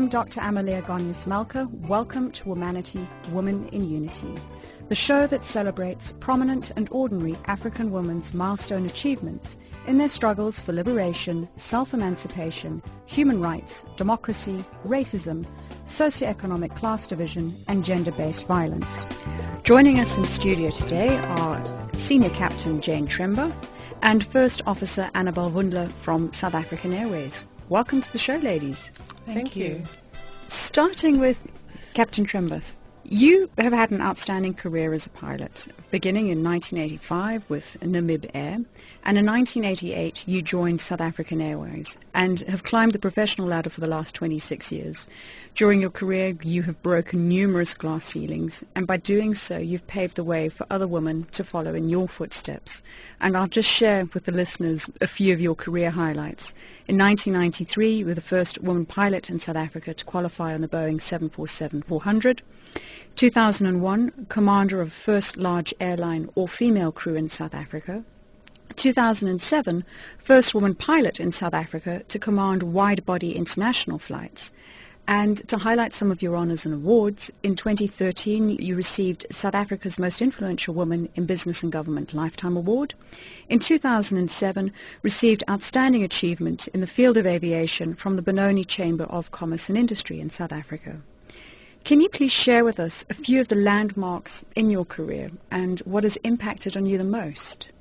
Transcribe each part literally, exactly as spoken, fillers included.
Doctor Amalia Gonyas-Malka. Welcome to Womanity, Woman in Unity, the show that celebrates prominent and ordinary African women's milestone achievements in their struggles for liberation, self-emancipation, human rights, democracy, racism, socioeconomic class division, and gender-based violence. Joining us in studio today are Senior Captain Jane Trembath and First Officer Annabel Wundler from South African Airways. Welcome to the show, ladies. Thank, Thank you. you. Starting with Captain Trembath, you have had an outstanding career as a pilot, beginning in nineteen eighty-five with Namib Air, and in nineteen eighty-eight you joined South African Airways and have climbed the professional ladder for the last twenty-six years. During your career you have broken numerous glass ceilings, and by doing so you've paved the way for other women to follow in your footsteps. And I'll just share with the listeners a few of your career highlights. In nineteen ninety-three you were the first woman pilot in South Africa to qualify on the Boeing seven forty-seven four hundred. two thousand one, commander of first large airline all-female crew in South Africa. two thousand seven, first woman pilot in South Africa to command wide-body international flights. And to highlight some of your honours and awards, in twenty thirteen you received South Africa's Most Influential Woman in Business and Government Lifetime Award. In two thousand seven, received Outstanding Achievement in the Field of Aviation from the Benoni Chamber of Commerce and Industry in South Africa. Can you please share with us a few of the landmarks in your career and what has impacted on you the most?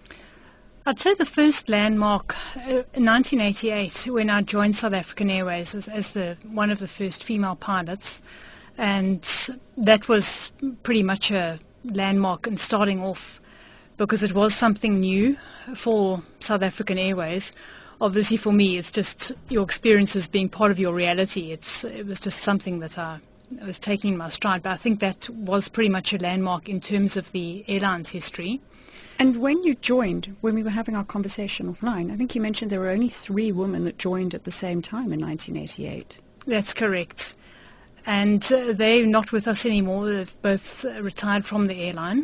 I'd say the first landmark uh, in nineteen eighty-eight, when I joined South African Airways, was as the one of the first female pilots, and that was pretty much a landmark in starting off because it was something new for South African Airways. Obviously for me it's just your experiences being part of your reality. It's it was just something that I I was taking in my stride, but I think that was pretty much a landmark in terms of the airline's history. And when you joined, when we were having our conversation offline, I think you mentioned there were only three women that joined at the same time in nineteen eighty-eight. That's correct. And uh, they're not with us anymore. They've both uh, retired from the airline.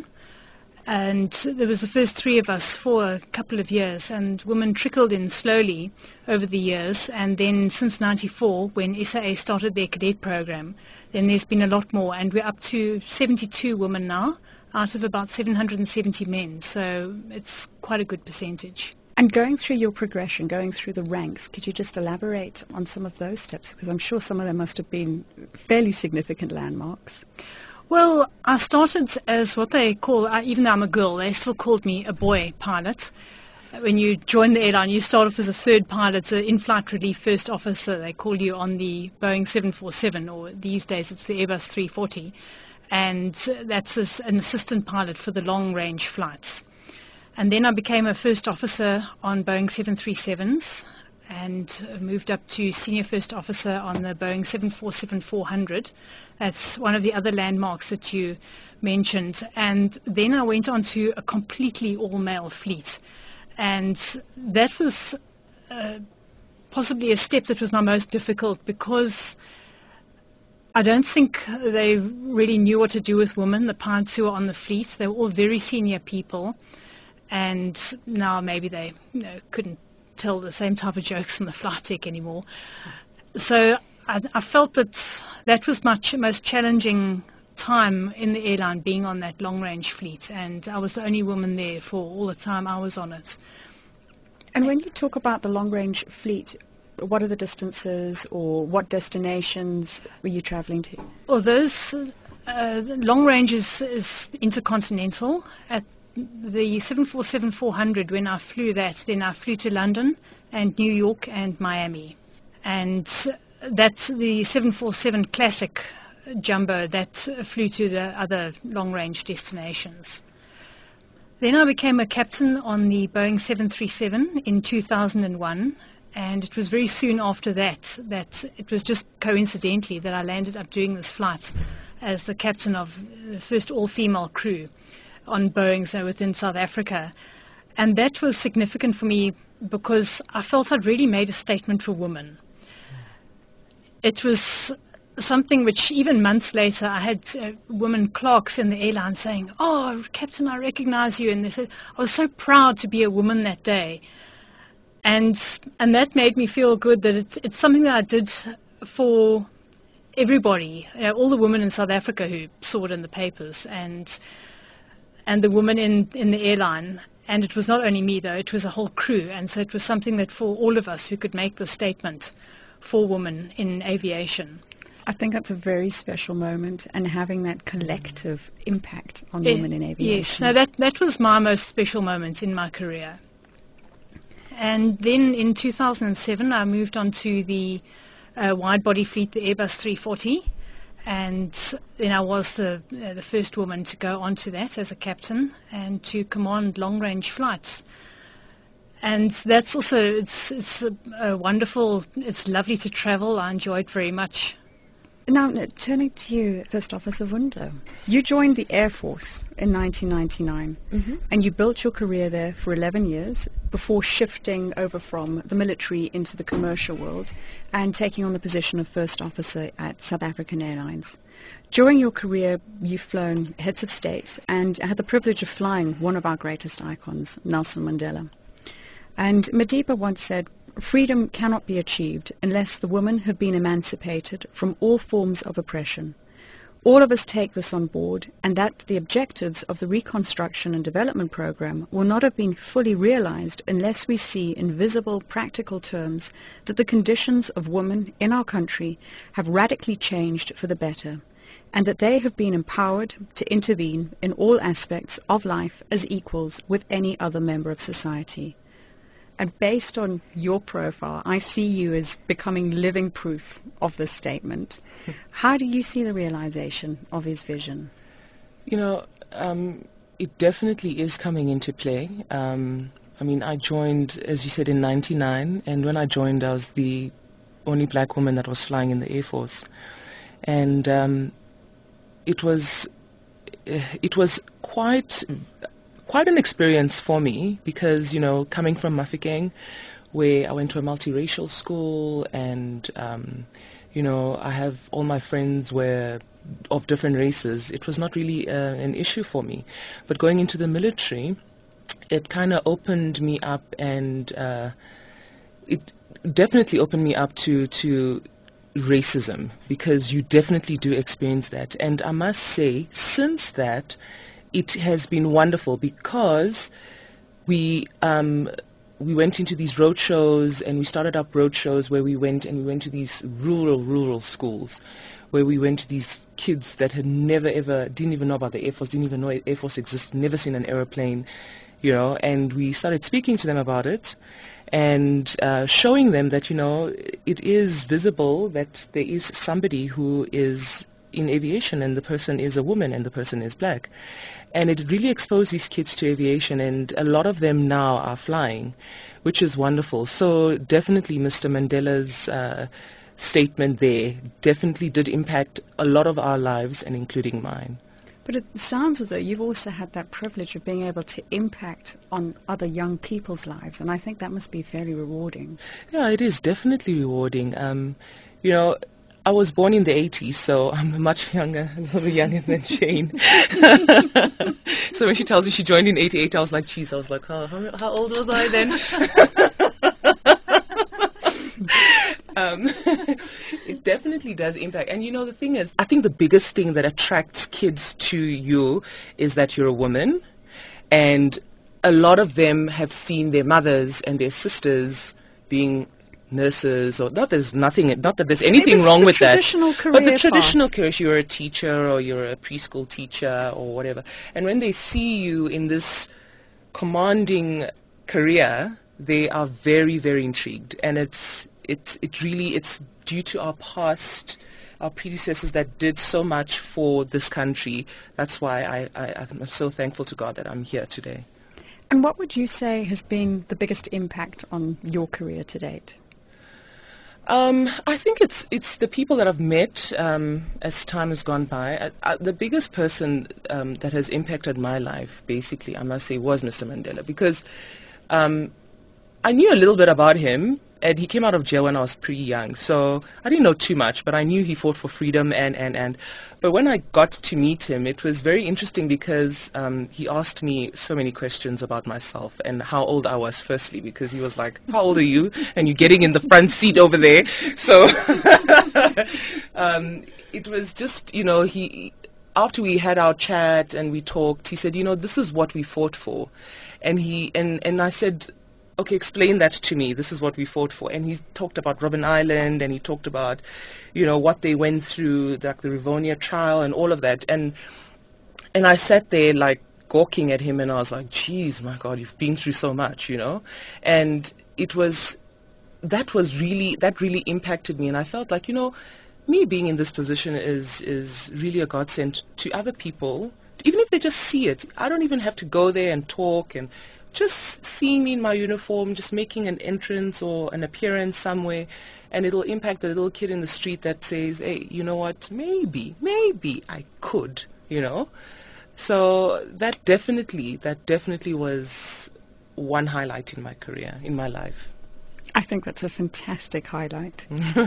And there was the first three of us for a couple of years, and women trickled in slowly over the years. And then since ninety-four, when S A A started their cadet program, then there's been a lot more, and we're up to seventy-two women now out of about seven hundred seventy men, so it's quite a good percentage. And going through your progression, going through the ranks, could you just elaborate on some of those steps? Because I'm sure some of them must have been fairly significant landmarks. Well, I started as what they call, uh, even though I'm a girl, they still called me a boy pilot. When you join the airline, you start off as a third pilot, an in-flight relief first officer. They call you on the Boeing seven forty-seven, or these days it's the Airbus three forty. And that's as an assistant pilot for the long-range flights. And then I became a first officer on Boeing seven thirty-sevens and moved up to senior first officer on the Boeing seven forty-seven four hundred. That's one of the other landmarks that you mentioned. And then I went on to a completely all-male fleet. And that was uh, possibly a step that was my most difficult, because I don't think they really knew what to do with women, the pilots who were on the fleet. They were all very senior people, and now maybe they you know, couldn't tell the same type of jokes in the flight deck anymore. So I, I felt that that was my ch- most challenging time in the airline, being on that long-range fleet, and I was the only woman there for all the time I was on it. And when you talk about the long-range fleet, what are the distances or what destinations were you travelling to? Well, those uh, long range is, is intercontinental. At the seven forty-seven four hundred, when I flew that, then I flew to London and New York and Miami. And that's the seven forty-seven Classic Jumbo that flew to the other long-range destinations. Then I became a captain on the Boeing seven thirty-seven in two thousand one. And it was very soon after that that it was just coincidentally that I landed up doing this flight as the captain of the first all-female crew on Boeings within South Africa. And that was significant for me because I felt I'd really made a statement for women. It was something which even months later I had uh, women clerks in the airline saying, "Oh, Captain, I recognize you." And they said, I was so proud to be a woman that day. And and that made me feel good that it's, it's something that I did for everybody, uh, all the women in South Africa who saw it in the papers, and and the woman in, in the airline. And it was not only me, though, it was a whole crew. And so it was something that for all of us who could make the statement for women in aviation. I think that's a very special moment, and having that collective impact on Eh, women in aviation. Yes, no, that, that was my most special moment in my career. And then in two thousand seven, I moved on to the uh, wide-body fleet, the Airbus three forty. And then I was the uh, the first woman to go onto that as a captain and to command long-range flights. And that's also, it's it's a, a wonderful, it's lovely to travel. I enjoy it very much. Now, n- turning to you, First Officer Wundo, you joined the Air Force in nineteen ninety-nine, Mm-hmm. and you built your career there for eleven years before shifting over from the military into the commercial world and taking on the position of First Officer at South African Airlines. During your career, you've flown heads of state and had the privilege of flying one of our greatest icons, Nelson Mandela. And Madiba once said, "Freedom cannot be achieved unless the women have been emancipated from all forms of oppression. All of us take this on board, and that the objectives of the Reconstruction and Development Program will not have been fully realized unless we see in visible, practical terms that the conditions of women in our country have radically changed for the better, and that they have been empowered to intervene in all aspects of life as equals with any other member of society." And based on your profile, I see you as becoming living proof of this statement. How do you see the realization of his vision? You know, um, it definitely is coming into play. Um, I mean, I joined, as you said, in ninety-nine, and when I joined, I was the only black woman that was flying in the Air Force. And um, it was, it was quite... quite an experience for me because, you know, coming from Mafeking, where I went to a multiracial school and, um, you know, I have all my friends were of different races, it was not really uh, an issue for me. But going into the military, it kind of opened me up and uh, it definitely opened me up to, to racism because you definitely do experience that. And I must say, since that, it has been wonderful because we um, we went into these road shows and we started up road shows where we went and we went to these rural, rural schools where we went to these kids that had never ever, didn't even know about the Air Force, didn't even know Air Force existed, never seen an aeroplane, you know, and we started speaking to them about it and uh, showing them that, you know, it is visible that there is somebody who is in aviation and the person is a woman and the person is black. And it really exposed these kids to aviation, and a lot of them now are flying, which is wonderful. So definitely Mister Mandela's uh, statement there definitely did impact a lot of our lives, and including mine. But it sounds as though you've also had that privilege of being able to impact on other young people's lives, and I think that must be very rewarding. Yeah, it is definitely rewarding. Um, you know, I was born in the eighties, so I'm much younger, a little younger than Shane. So when she tells me she joined in eighty-eight, I was like, geez, I was like, oh, how, how old was I then? um, it definitely does impact. And you know, the thing is, I think the biggest thing that attracts kids to you is that you're a woman. And a lot of them have seen their mothers and their sisters being nurses, or not there's nothing, not that there's anything wrong with that, but the traditional career, you're a teacher or you're a preschool teacher or whatever, and when they see you in this commanding career, they are very, very intrigued, and it's it it really it's due to our past, our predecessors that did so much for this country. That's why I, I I'm so thankful to God that I'm here today. And what would you say has been the biggest impact on your career to date? Um, I think it's it's the people that I've met um, as time has gone by. I, I, the biggest person um, that has impacted my life, basically, I must say, was Mister Mandela, because um, I knew a little bit about him, and he came out of jail when I was pretty young, so I didn't know too much, but I knew he fought for freedom, and, and, and but when I got to meet him, it was very interesting because um, he asked me so many questions about myself and how old I was, firstly, because he was like, how old are you? And you're getting in the front seat over there, so um, it was just, you know, he, after we had our chat and we talked, he said, you know, this is what we fought for. And he, and, and I said, okay, explain that to me. This is what we fought for. And he talked about Robben Island, and he talked about, you know, what they went through, like the Rivonia trial and all of that. And, and I sat there like gawking at him, and I was like, geez, my God, you've been through so much, you know? And it was, that was really, that really impacted me. And I felt like, you know, me being in this position is, is really a godsend to other people, even if they just see it. I don't even have to go there and talk, and just seeing me in my uniform, just making an entrance or an appearance somewhere, and it'll impact the little kid in the street that says, hey, you know what, maybe, maybe I could, you know? So that definitely, that definitely was one highlight in my career, in my life. I think that's a fantastic highlight.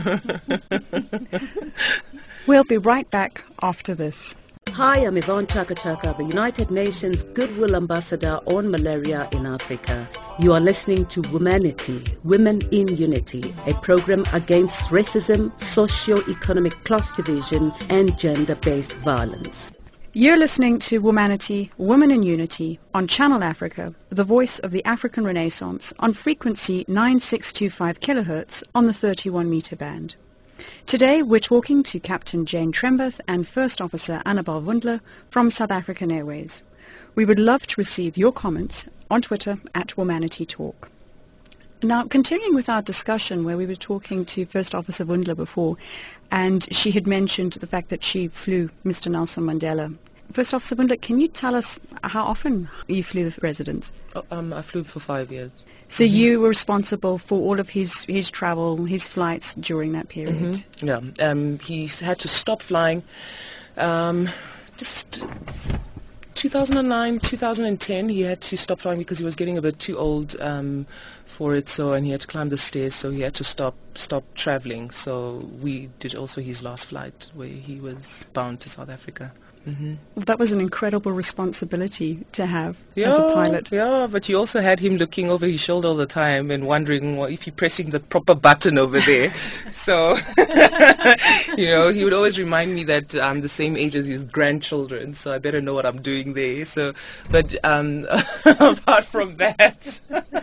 We'll be right back after this. Hi, I'm Yvonne Chaka Chaka, the United Nations Goodwill Ambassador on Malaria in Africa. You are listening to Womanity, Women in Unity, a program against racism, socio-economic class division, and gender-based violence. You're listening to Womanity, Women in Unity on Channel Africa, the voice of the African Renaissance, on frequency nine six two five kilohertz on the thirty-one meter band. Today we're talking to Captain Jane Trembath and First Officer Annabel Wundler from South African Airways. We would love to receive your comments on Twitter at Womanity Talk. Now, continuing with our discussion where we were talking to First Officer Wundler before, and she had mentioned the fact that she flew Mister Nelson Mandela. First Officer Wundler, can you tell us how often you flew the president? Oh, um, I flew for five years. So mm-hmm. you were responsible for all of his, his travel, his flights during that period? Mm-hmm. Yeah, um, he had to stop flying um, just two thousand nine, two thousand ten, he had to stop flying because he was getting a bit too old um, for it, so, and he had to climb the stairs, so he had to stop stop traveling. So we did also his last flight where he was bound to South Africa. Mm-hmm. Well, that was an incredible responsibility to have yeah, as a pilot. Yeah, but you also had him looking over his shoulder all the time and wondering well, if you're pressing the proper button over there. So, you know, he would always remind me that I'm the same age as his grandchildren, so I better know what I'm doing there. So, but um, apart from that,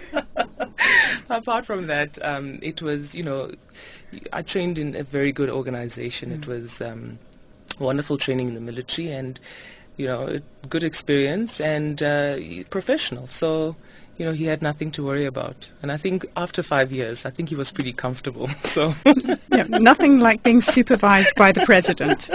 apart from that, um, it was, you know, I trained in a very good organization. Mm. It was um, wonderful training in the military, and you know, good experience and uh, professional. So, you know, he had nothing to worry about. And I think after five years, I think he was pretty comfortable. So, yeah, nothing like being supervised by the president.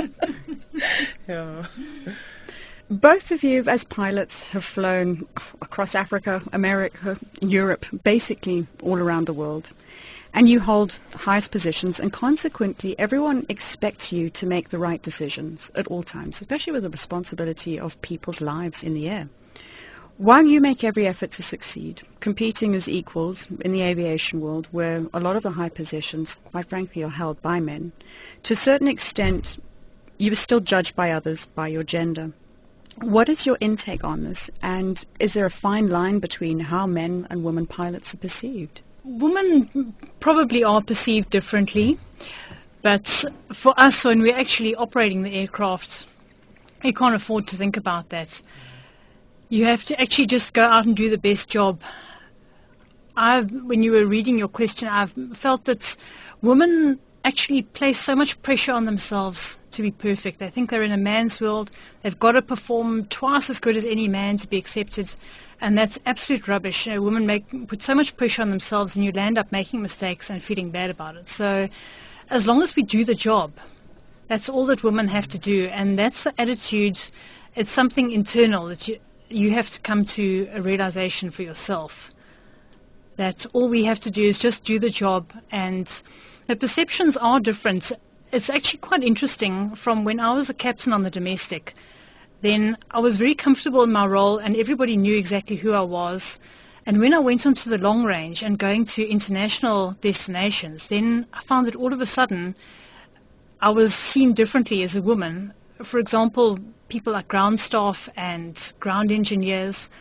Yeah. Both of you, as pilots, have flown across Africa, America, Europe, basically all around the world. And you hold highest positions, and consequently everyone expects you to make the right decisions at all times, especially with the responsibility of people's lives in the air. While you make every effort to succeed, competing as equals in the aviation world, where a lot of the high positions, quite frankly, are held by men, to a certain extent you are still judged by others by your gender. What is your intake on this, and is there a fine line between how men and women pilots are perceived? Women probably are perceived differently, but for us, when we're actually operating the aircraft, you can't afford to think about that. You have to actually just go out and do the best job. I've, when you were reading your question, I've felt that women actually place so much pressure on themselves to be perfect. They think they're in a man's world. They've got to perform twice as good as any man to be accepted. And that's absolute rubbish. You know, women make, put so much pressure on themselves, and you end up making mistakes and feeling bad about it. So as long as we do the job, that's all that women have to do. And that's the attitude. It's something internal that you, you have to come to a realization for yourself. That all we have to do is just do the job, and the perceptions are different. It's actually quite interesting. From when I was a captain on the domestic, then I was very comfortable in my role, and everybody knew exactly who I was. And when I went onto the long range and going to international destinations, then I found that all of a sudden I was seen differently as a woman. For example, people like ground staff and ground engineers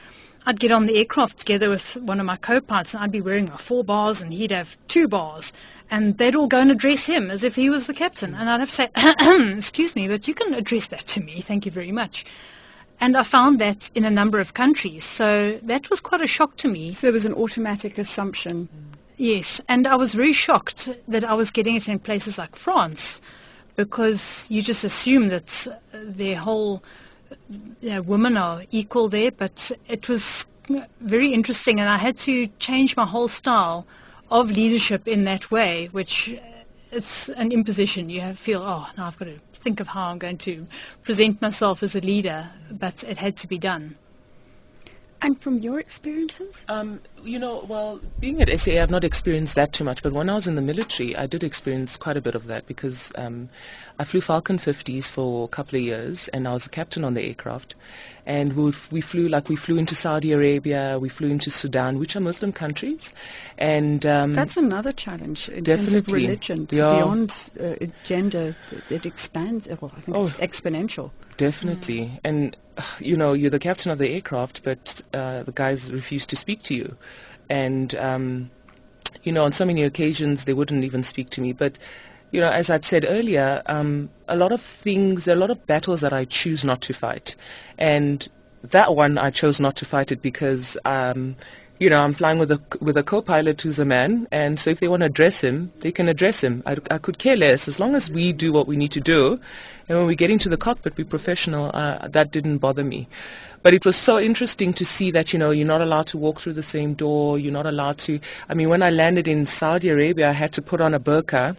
I'd get on the aircraft together with one of my co-pilots, and I'd be wearing my four bars, and he'd have two bars, and they'd all go and address him as if he was the captain, and I'd have to say, excuse me, but you can address that to me, thank you very much. And I found that in a number of countries, so that was quite a shock to me. So there was an automatic assumption. Yes, and I was very shocked that I was getting it in places like France, because you just assume that their whole you know, women are equal there, but it was very interesting, and I had to change my whole style of leadership in that way, which it's an imposition. You have feel, oh, now I've got to think of how I'm going to present myself as a leader, but it had to be done. And from your experiences? Um, you know, well, being at S A A, I've not experienced that too much, but when I was in the military, I did experience quite a bit of that because um, I flew Falcon fifties for a couple of years, and I was a captain on the aircraft. And we, we flew, like, we flew into Saudi Arabia, we flew into Sudan, which are Muslim countries. And um, that's another challenge in definitely. terms of religion. Yeah. Beyond uh, gender, it expands. Well, I think oh, it's exponential. Definitely. Mm. And, you know, you're the captain of the aircraft, but uh, the guys refuse to speak to you. And, um, you know, on so many occasions, they wouldn't even speak to me. But, you know, as I'd said earlier, um, a lot of things, a lot of battles that I choose not to fight. And that one, I chose not to fight it because, um, you know, I'm flying with a, with a co-pilot who's a man, and so if they want to address him, they can address him. I, I could care less. As long as we do what we need to do, and when we get into the cockpit, be professional, uh, that didn't bother me. But it was so interesting to see that, you know, you're not allowed to walk through the same door, you're not allowed to... I mean, when I landed in Saudi Arabia, I had to put on a burqa,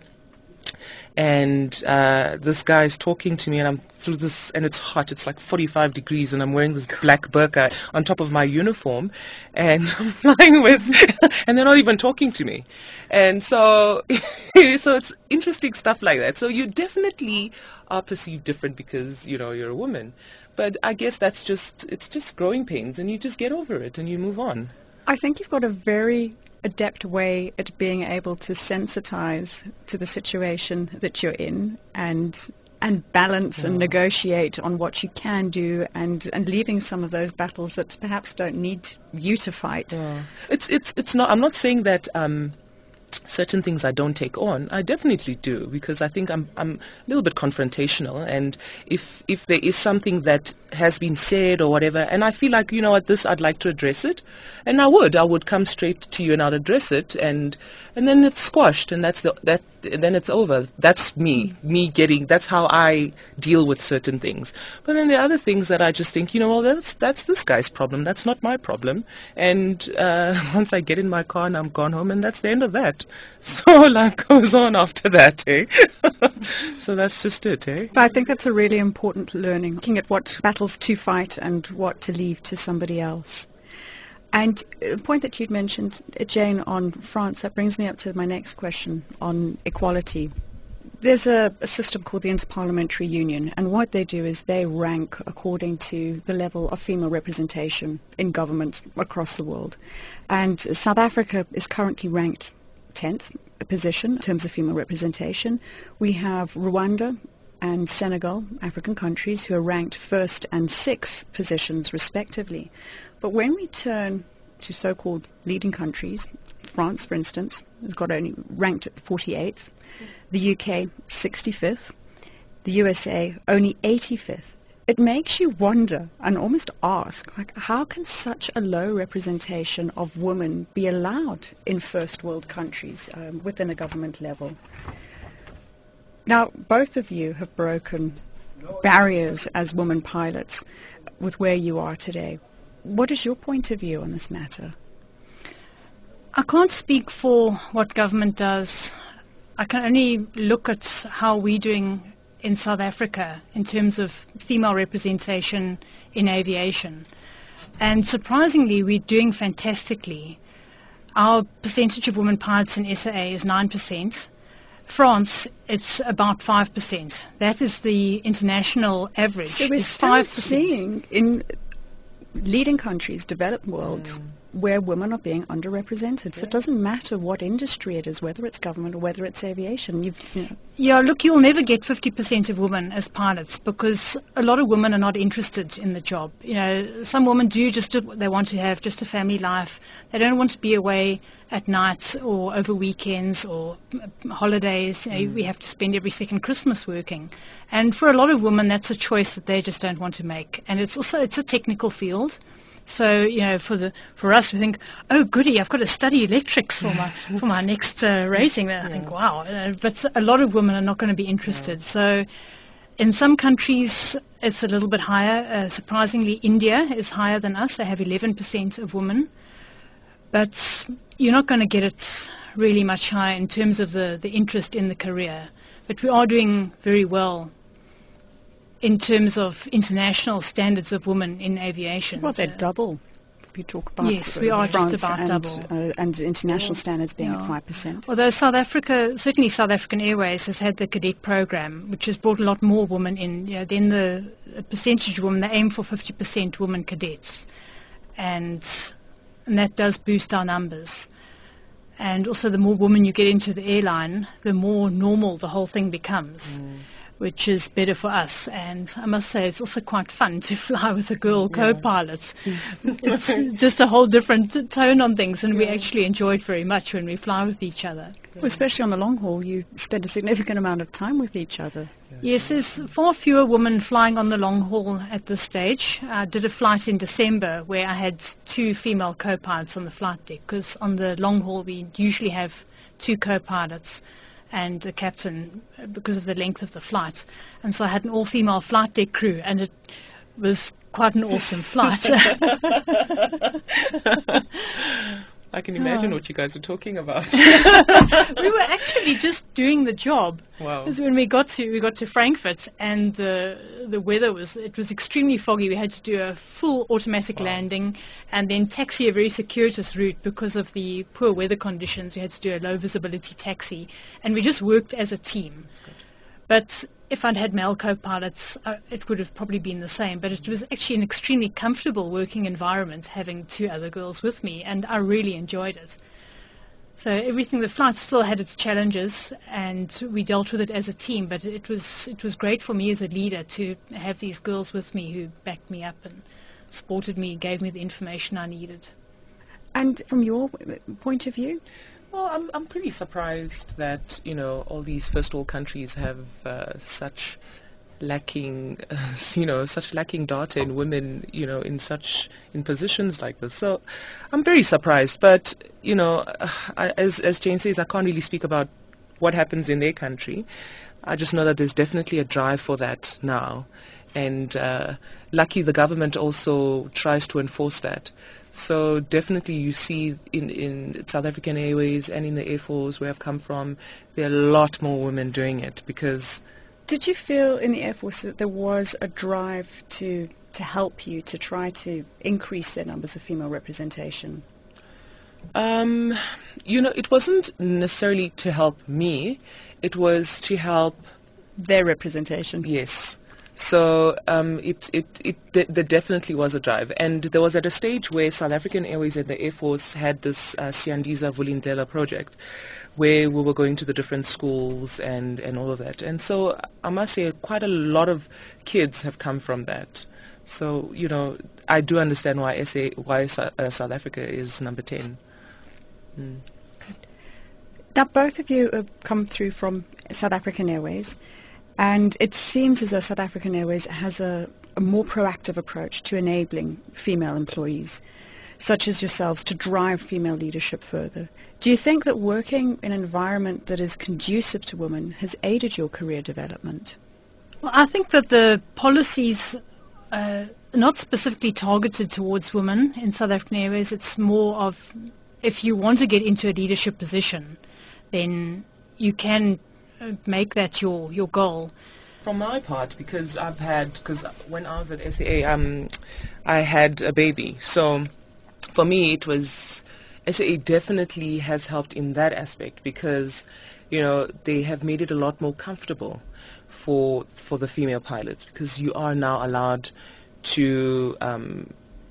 and uh, this guy is talking to me, and I'm through this, and it's hot, it's like forty-five degrees, and I'm wearing this black burqa on top of my uniform, and I'm flying with, and they're not even talking to me. And so, so it's interesting stuff like that. So you definitely are perceived different because, you know, you're a woman. But I guess that's just, it's just growing pains, and you just get over it, and you move on. I think you've got a very adept way at being able to sensitize to the situation that you're in and and balance yeah. and negotiate on what you can do and, and leaving some of those battles that perhaps don't need you to fight. Yeah. It's it's it's not I'm not saying that um certain things I don't take on. I definitely do, because I think I'm I'm a little bit confrontational, and if if there is something that has been said or whatever, and I feel like, you know what, this I'd like to address it, and I would I would come straight to you and I'd address it, and and then it's squashed, and that's the that then it's over. That's me mm. me getting that's how I deal with certain things. But then there are other things that I just think, you know, well, that's that's this guy's problem, that's not my problem, and uh, once I get in my car and I'm gone home, and that's the end of that. So life goes on after that, eh? So that's just it, eh? But I think that's a really important learning, looking at what battles to fight and what to leave to somebody else. And the point that you'd mentioned, Jane, on France, that brings me up to my next question on equality. There's a, a system called the Interparliamentary Union, and what they do is they rank according to the level of female representation in government across the world. And South Africa is currently ranked tenth position in terms of female representation. We have Rwanda and Senegal, African countries, who are ranked first and sixth positions respectively. But when we turn to so-called leading countries, France, for instance, has got only ranked at forty-eighth, the U K sixty-fifth, the U S A only eighty-fifth. It makes you wonder and almost ask, like, how can such a low representation of women be allowed in first world countries um, within a government level? Now, both of you have broken barriers as women pilots with where you are today. What is your point of view on this matter? I can't speak for what government does. I can only look at how we're doing in South Africa in terms of female representation in aviation. And surprisingly, we're doing fantastically. Our percentage of women pilots in S A A is nine percent. France, it's about five percent. That is the international average. So we're is still five percent. seeing in leading countries, developed worlds, mm. where women are being underrepresented. So Yeah. it doesn't matter what industry it is, whether it's government or whether it's aviation. You've, you know, Yeah, look, you'll never get fifty percent of women as pilots because a lot of women are not interested in the job. You know, some women do just do what they want to have, just a family life. They don't want to be away at nights or over weekends or mm, holidays. You know, Mm. we have to spend every second Christmas working. And for a lot of women, that's a choice that they just don't want to make. And it's also, it's a technical field. So, you know, for the for us, we think, oh, goody, I've got to study electrics for my for my next uh, racing. And I think, wow. Uh, but a lot of women are not going to be interested. Yeah. So in some countries, it's a little bit higher. Uh, surprisingly, India is higher than us. They have eleven percent of women. But you're not going to get it really much higher in terms of the, the interest in the career. But we are doing very well in terms of international standards of women in aviation. well, they're So- double. If you talk about Yes, sort we of are just France about and, double. Uh, and international Yeah. standards being at Yeah. five percent. Although South Africa, certainly South African Airways has had the cadet program, which has brought a lot more women in. You know, then the the percentage of women, they aim for fifty percent women cadets. And, and that does boost our numbers. And also the more women you get into the airline, the more normal the whole thing becomes, Mm. which is better for us. And I must say it's also quite fun to fly with a girl Yeah. co-pilot. It's just a whole different t- tone on things, and we Yeah. actually enjoy it very much when we fly with each other. Well, especially on the long haul, you spend a significant amount of time with each other. Yes, there's far fewer women flying on the long haul at this stage. I did a flight in December where I had two female co-pilots on the flight deck, because on the long haul we usually have two co-pilots and a captain uh, because of the length of the flight. And so I had an all-female flight deck crew, and it was quite an awesome flight. I can imagine Oh. what you guys are talking about. We were actually just doing the job. Wow. Because when we got to we got to Frankfurt, and the the weather was it was extremely foggy. We had to do a full automatic Wow. landing and then taxi a very circuitous route because of the poor weather conditions. We had to do a low visibility taxi, and we just worked as a team. But if I'd had male co-pilots, uh, it would have probably been the same. But it was actually an extremely comfortable working environment having two other girls with me, and I really enjoyed it. So everything, the flight still had its challenges, and we dealt with it as a team. But it was it was great for me as a leader to have these girls with me who backed me up and supported me, gave me the information I needed. And from your point of view? Well, I'm I'm pretty surprised that, you know, all these first world countries have uh, such lacking, uh, you know, such lacking data in women, you know, in such in positions like this. So I'm very surprised. But you know, uh, I, as as Jane says, I can't really speak about what happens in their country. I just know that there's definitely a drive for that now, and uh, lucky the government also tries to enforce that. So definitely you see in, in South African Airways and in the Air Force where I've come from, there are a lot more women doing it because Did you feel in the Air Force that there was a drive to to help you to try to increase their numbers of female representation? Um, you know, it wasn't necessarily to help me. It was to help, Their representation? yes. So um, it, it, it de- there definitely was a drive. And there was at a stage where South African Airways and the Air Force had this uh, Siyandiza Vulindlela project where we were going to the different schools and, and all of that. And so I must say quite a lot of kids have come from that. So, you know, I do understand why S A, why Sa- uh, South Africa is number ten. Mm. Now, both of you have come through from South African Airways, and it seems as though South African Airways has a, a more proactive approach to enabling female employees, such as yourselves, to drive female leadership further. Do you think that working in an environment that is conducive to women has aided your career development? Well, I think that the policies uh, are not specifically targeted towards women in South African Airways. It's more of if you want to get into a leadership position, then you can uh, make that your, your goal. From my part, because I've had, because when I was at S A A, um, I had a baby. So for me, it was, S A A definitely has helped in that aspect because, you know, they have made it a lot more comfortable for for the female pilots because you are now allowed to um,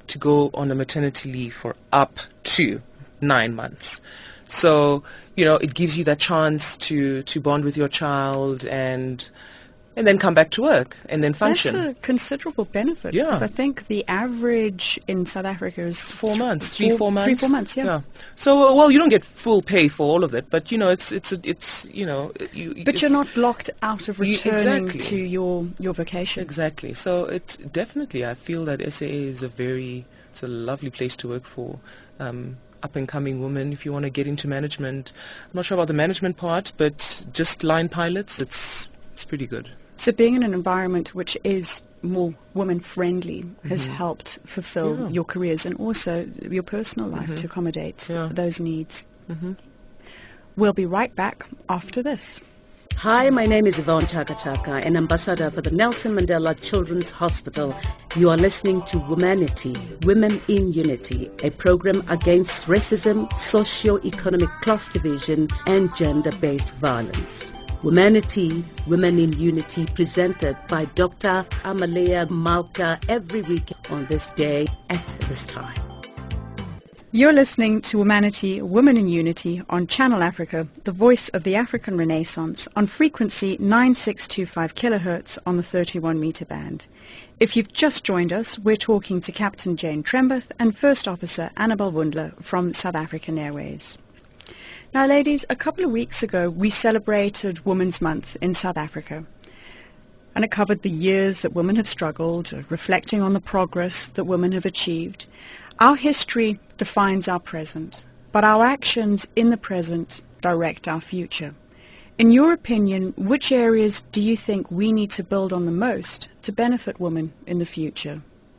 to go on a maternity leave for up to nine months. So, you know, it gives you that chance to, to bond with your child and and then come back to work and then function. That's a considerable benefit. Yeah. Because I think the average in South Africa is Four th- months, three, four months. Three, four months, yeah. Yeah. So, well, you don't get full pay for all of it, but, you know, it's, it's, a, it's you know... You, But it's, you're not blocked out of You- returning exactly. to your, your vacation. Exactly. So, it definitely, I feel that S A A is a very, it's a lovely place to work for um, up-and-coming women if you want to get into management. I'm not sure about the management part, but just line pilots, it's it's pretty good. So being in an environment which is more woman-friendly has helped fulfill Yeah. your careers and also your personal life to accommodate Yeah. those needs. Mm-hmm. We'll be right back after this. Hi, my name is Yvonne Chaka Chaka, an ambassador for the Nelson Mandela Children's Hospital. You are listening to Womanity, Women in Unity, a program against racism, socio-economic class division, and gender-based violence. Womanity, Women in Unity, presented by Doctor Amalia Malka every week on this day at this time. You're listening to Womanity, Women in Unity on Channel Africa, the voice of the African Renaissance, on frequency nine six two five kilohertz on the thirty-one meter band. If you've just joined us, we're talking to Captain Jane Trembeth and First Officer Annabel Wundler from South African Airways. Now, ladies, a couple of weeks ago we celebrated Women's Month in South Africa. And it covered the years that women have struggled, reflecting on the progress that women have achieved. Our history defines our present, but our actions in the present direct our future. In your opinion, which areas do you think we need to build on the most to benefit women in the future?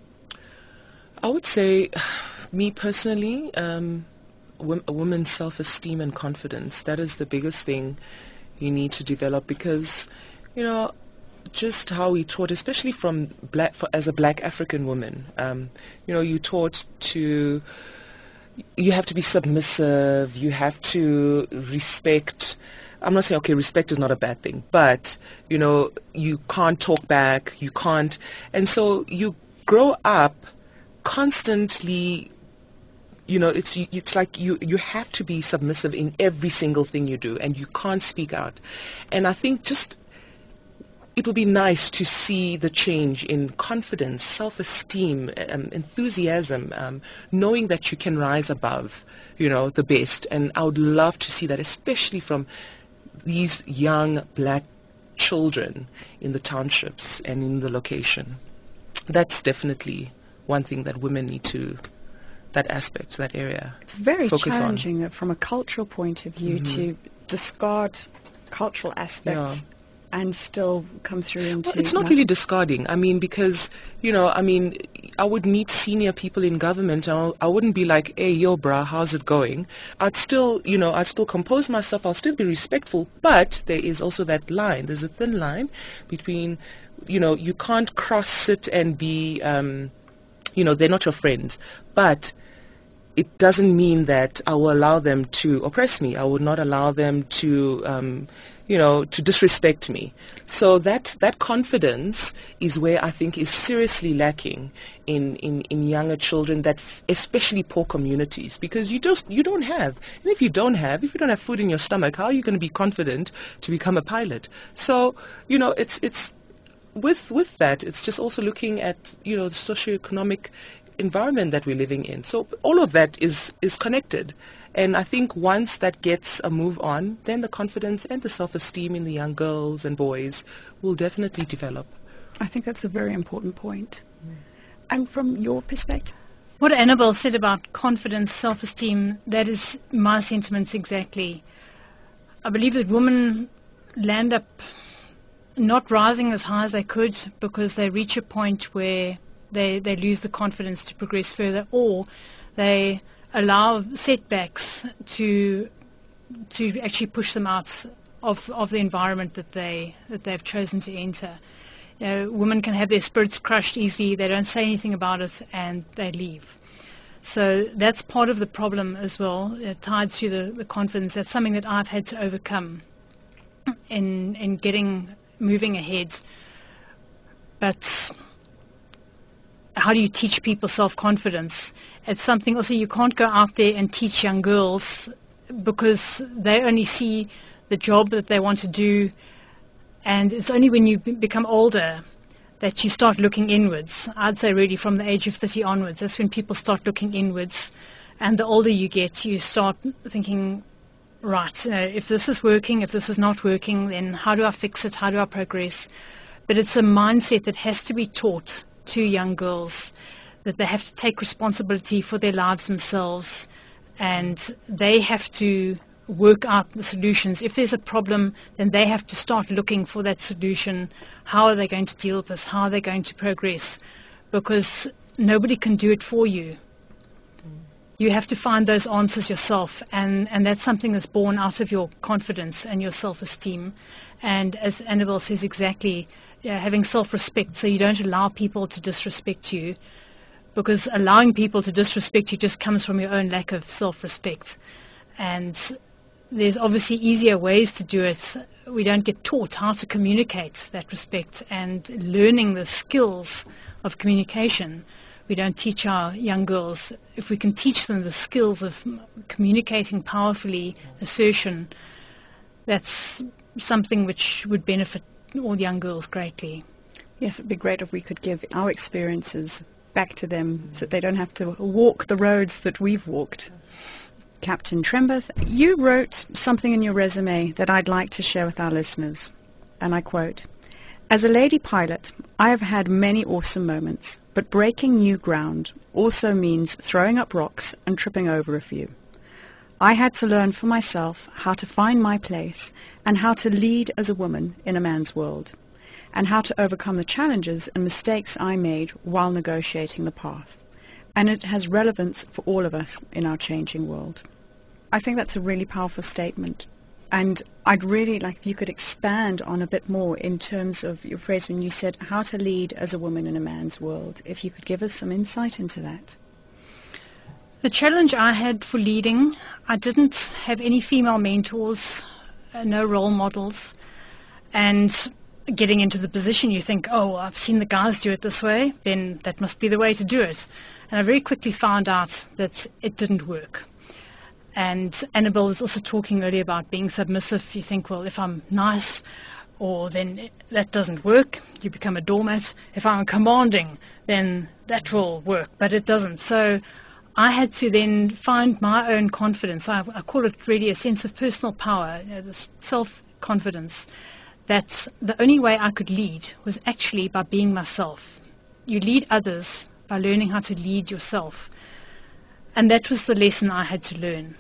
I would say, me personally, um, a woman's self-esteem and confidence, that is the biggest thing you need to develop because, you know, just how we taught, especially from black, for, as a black African woman, um, you know, you taught to, you have to be submissive, you have to respect. I'm not saying, okay, respect is not a bad thing, but, you know, you can't talk back, you can't, and so you grow up constantly. You know, it's it's like you, you have to be submissive in every single thing you do, and you can't speak out. And I think just it would be nice to see the change in confidence, self-esteem, um, enthusiasm, um, knowing that you can rise above, you know, the best. And I would love to see that, especially from these young black children in the townships and in the location. That's definitely one thing that women need to, that aspect, that area. It's very Focus on. challenging from a cultural point of view Mhm. to discard cultural aspects and still come through into... Well, it's not no- really discarding. I mean, because, you know, I mean, I would meet senior people in government. I, I wouldn't be like, hey, yo, brah, how's it going? I'd still, you know, I'd still compose myself. I'll still be respectful. But there is also that line. There's a thin line between, you know, you can't cross it and be, um, you know, they're not your friends. But it doesn't mean that I will allow them to oppress me. I would not allow them to, um, you know, to disrespect me. So that that confidence is where I think is seriously lacking in, in, in younger children, that f- especially poor communities, because you just you don't have, and if you don't have, if you don't have food in your stomach, how are you going to be confident to become a pilot? So, you know, it's it's with with that, it's just also looking at, you know, the socioeconomic environment that we're living in. So all of that is is connected. And I think once that gets a move on, then the confidence and the self-esteem in the young girls and boys will definitely develop. I think that's a very important point. And from your perspective? What Annabel said about confidence, self-esteem, that is my sentiments exactly. I believe that women land up not rising as high as they could because they reach a point where they, they lose the confidence to progress further, or they allow setbacks to to actually push them out of, of the environment that they that they've chosen to enter. You know, women can have their spirits crushed easily. They don't say anything about it and they leave. So that's part of the problem as well, uh, tied to the, the confidence. That's something that I've had to overcome in in getting moving ahead. But how do you teach people self-confidence? It's something also you can't go out there and teach young girls because they only see the job that they want to do, and it's only when you b- become older that you start looking inwards. I'd say really from the age of thirty onwards, that's when people start looking inwards, and the older you get, you start thinking, right, uh, if this is working, if this is not working, then how do I fix it, how do I progress? But it's a mindset that has to be taught to young girls, that they have to take responsibility for their lives themselves, and they have to work out the solutions. If there's a problem, then they have to start looking for that solution. How are they going to deal with this? How are they going to progress? Because nobody can do it for you. You have to find those answers yourself, and, and that's something that's born out of your confidence and your self-esteem. And as Annabelle says exactly, yeah, having self-respect, so you don't allow people to disrespect you, because allowing people to disrespect you just comes from your own lack of self-respect. And there's obviously easier ways to do it. We don't get taught how to communicate that respect and learning the skills of communication. We don't teach our young girls. If we can teach them the skills of communicating powerfully, assertion, that's something which would benefit all young girls greatly. Yes, it would be great if we could give our experiences back to them so that they don't have to walk the roads that we've walked. Captain Trembeth, you wrote something in your resume that I'd like to share with our listeners, and I quote, "As a lady pilot, I have had many awesome moments, but breaking new ground also means throwing up rocks and tripping over a few. I had to learn for myself how to find my place and how to lead as a woman in a man's world, and how to overcome the challenges and mistakes I made while negotiating the path. And it has relevance for all of us in our changing world." I think that's a really powerful statement. And I'd really like if you could expand on a bit more in terms of your phrase when you said how to lead as a woman in a man's world. If you could give us some insight into that. The challenge I had for leading, I didn't have any female mentors, uh, no role models, and getting into the position you think, oh, I've seen the guys do it this way, then that must be the way to do it. And I very quickly found out that it didn't work. And Annabelle was also talking earlier about being submissive. You think, well, if I'm nice, or then it, that doesn't work. You become a doormat. If I'm commanding, then that will work, but it doesn't. So I had to then find my own confidence. I, I call it really a sense of personal power, you know, this self-confidence, that the only way I could lead was actually by being myself. You lead others by learning how to lead yourself. And that was the lesson I had to learn.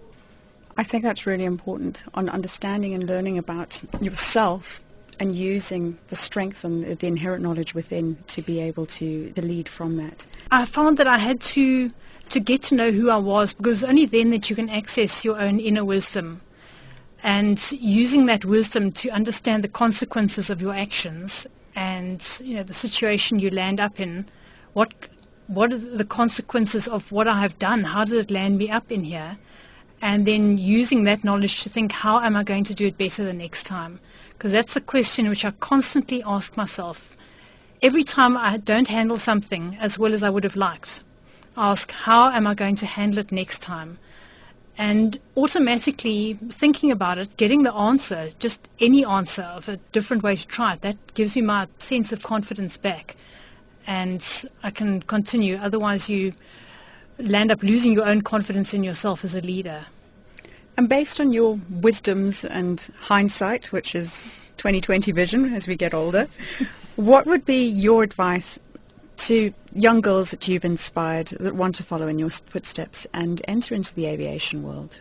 I think that's really important, on understanding and learning about yourself and using the strength and the inherent knowledge within to be able to, to lead from that. I found that I had to to get to know who I was, because it's only then that you can access your own inner wisdom, and using that wisdom to understand the consequences of your actions and, you know, the situation you land up in. What what are the consequences of what I have done? How did it land me up in here? And then using that knowledge to think, how am I going to do it better the next time? Because that's a question which I constantly ask myself. Every time I don't handle something as well as I would have liked, ask, how am I going to handle it next time? And automatically thinking about it, getting the answer, just any answer of a different way to try it, that gives me my sense of confidence back. And I can continue. Otherwise you land up losing your own confidence in yourself as a leader. And based on your wisdoms and hindsight, which is twenty twenty vision as we get older, what would be your advice to young girls that you've inspired that want to follow in your footsteps and enter into the aviation world?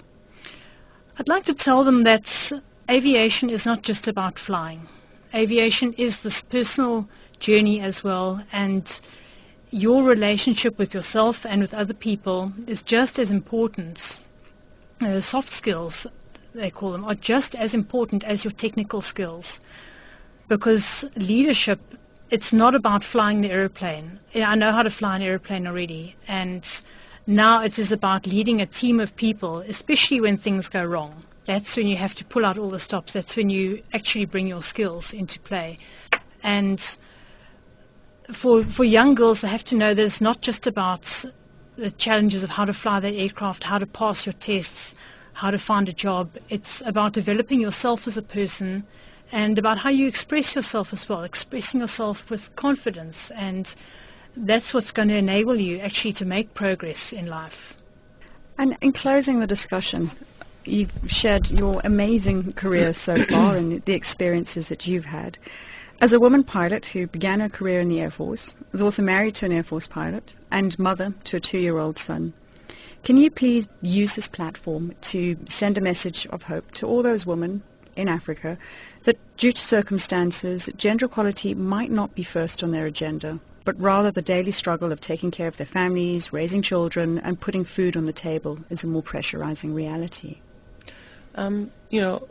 I'd like to tell them that aviation is not just about flying. Aviation is this personal journey as well, and your relationship with yourself and with other people is just as important. Uh, soft skills, they call them, are just as important as your technical skills, because leadership, it's not about flying the airplane. I know how to fly an airplane already, and now it is about leading a team of people, especially when things go wrong. That's when you have to pull out all the stops. That's when you actually bring your skills into play. And for, for young girls, they have to know that it's not just about the challenges of how to fly the aircraft, how to pass your tests, how to find a job. It's about developing yourself as a person and about how you express yourself as well, expressing yourself with confidence. And that's what's going to enable you actually to make progress in life. And in closing the discussion, you've shared your amazing career so far and the experiences that you've had. As a woman pilot who began her career in the Air Force, was also married to an Air Force pilot, and mother to a two-year-old son, can you please use this platform to send a message of hope to all those women in Africa that due to circumstances, gender equality might not be first on their agenda, but rather the daily struggle of taking care of their families, raising children, and putting food on the table is a more pressurizing reality? Um, you know,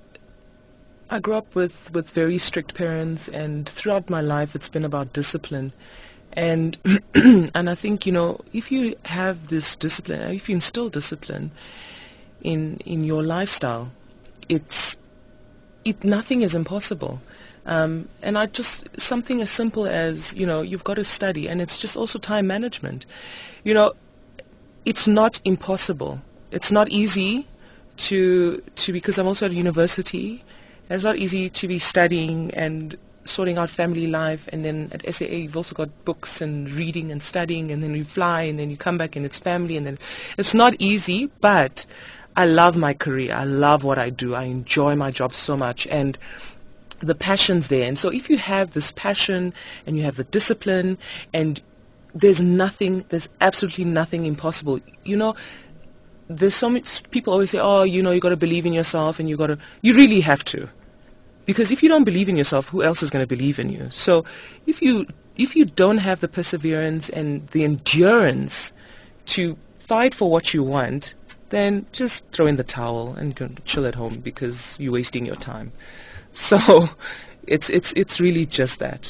I grew up with, with very strict parents, and throughout my life it's been about discipline. And and I think, you know, if you have this discipline, if you instill discipline in in your lifestyle, it's it nothing is impossible. Um, and I just something as simple as, you know, you've got to study, and it's just also time management. You know, it's not impossible. It's not easy to to because I'm also at university. And it's not easy to be studying and sorting out family life, and then at S A A you've also got books and reading and studying, and then you fly, and then you come back and it's family, and then it's not easy, but I love my career. I love what I do. I enjoy my job so much, and the passion's there. And so if you have this passion and you have the discipline, and there's nothing, there's absolutely nothing impossible. You know, there's so much, people always say, oh, you know, you got to believe in yourself, and you got to, you really have to. Because if you don't believe in yourself, who else is going to believe in you? So if you if you don't have the perseverance and the endurance to fight for what you want, then just throw in the towel and go chill at home because you're wasting your time. So it's it's it's really just that.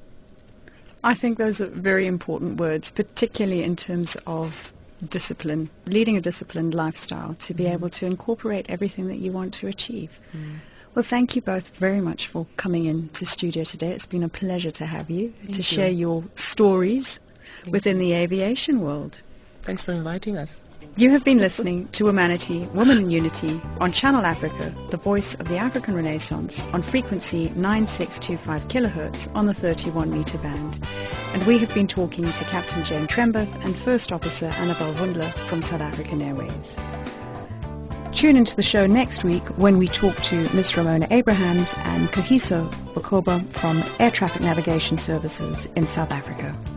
I think those are very important words, particularly in terms of discipline, leading a disciplined lifestyle, to be mm. able to incorporate everything that you want to achieve. Mm. Well, thank you both very much for coming in to studio today. It's been a pleasure to have you, thank to you. share your stories thank within you. the aviation world. Thanks for inviting us. You have been listening to Womanity, Woman in Unity on Channel Africa, the voice of the African Renaissance, on frequency nine six two five kilohertz on the thirty-one meter band. And we have been talking to Captain Jane Trembath and First Officer Annabelle Wundler from South African Airways. Tune into the show next week when we talk to Miss Ramona Abrahams and Kahiso Bakoba from Air Traffic Navigation Services in South Africa.